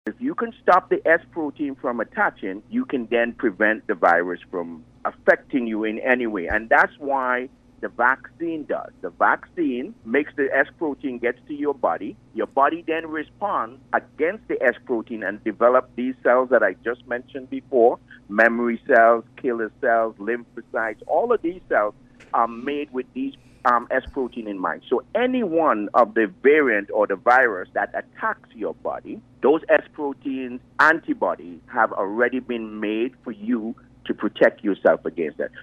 If you can stop the S protein from attaching, you can then prevent the virus from affecting you in any way. And that's why the vaccine does. The vaccine makes the S protein gets to your body. Your body then responds against the S protein and develop these cells that I just mentioned before, memory cells, killer cells, lymphocytes. All of these cells are made with these S protein in mind. So any one of the variant or the virus that attacks your body, those S proteins antibodies have already been made for you to protect yourself against that.